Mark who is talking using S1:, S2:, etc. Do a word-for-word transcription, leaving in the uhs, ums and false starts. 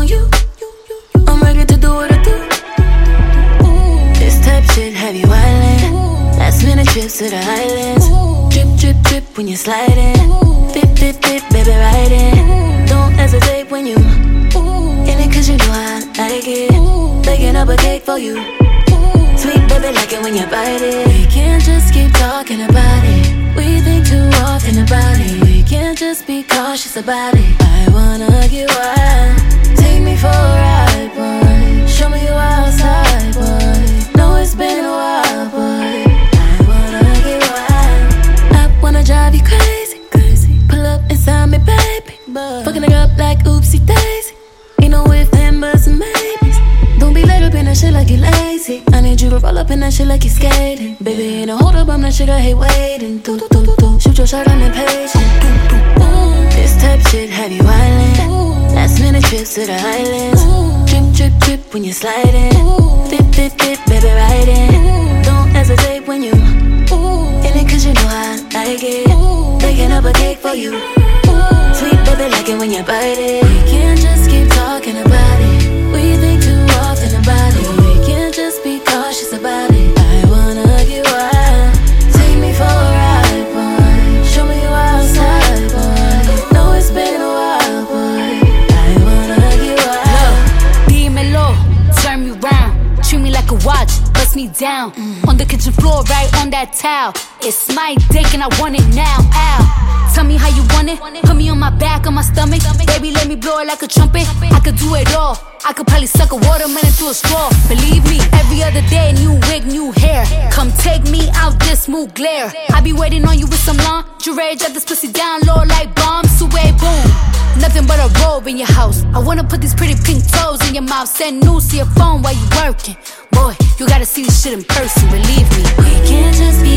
S1: on you. I'm ready to do what I do. This type shit have you island. Last minute trips to the islands. Drip, drip, drip when you're sliding. Bip, bip, bip, baby, riding. Don't hesitate when you in it, cause you know I like it. Baking up a cake for you. Sweet baby, like it when you bite it. We can't just keep talking about it. We think too often about it. We can't just be cautious about it. I wanna get wild. Take me for a ride, boy. Show me you outside, boy. Know it's been a while, boy. I wanna get wild. I wanna drive you crazy, crazy. Pull up inside me, baby. Fucking it up like oopsie daisy. Ain't no if, then, buts, and maybes. Don't be let up in that shit like you lazy. I need you to roll up in that shit like you skating. Baby, ain't no hold up, I'm that shit I hate waiting. Do, do, do, do. Shoot your shot, I'm impatient. This type shit have you island. Last minute trips to the islands. Drip, drip, drip when you're sliding. Dip, dip, dip, baby, riding. Don't hesitate when you in it, cause you know I like it. Baking up a cake for you. Sweet baby, like it when you bite it. We can't just keep talking about it. We think too often about it. We can't just be cautious about it. I wanna get wild. Take me for a ride, boy. Show me you outside, boy. Know it's been a while, boy. I wanna get wild.
S2: Dímelo, turn me round. Treat me like a watch, bust me down. Mm. On the kitchen floor, right on that towel. It's my dick and I want it now, ow. Tell me how you want it. Put me on my back, on my stomach. Baby, let me blow it like a trumpet. I could do it all. I could probably suck a watermelon through a straw. Believe me, every other day, new wig, new hair. Come take me out this smooth glare. I be waiting on you with some lingerie. Drop this pussy down low like bombs. Sway, boom. Nothing but a robe in your house. I wanna put these pretty pink toes in your mouth. Send news to your phone while you working. Boy, you gotta see this shit in person, believe me.
S1: We can't just be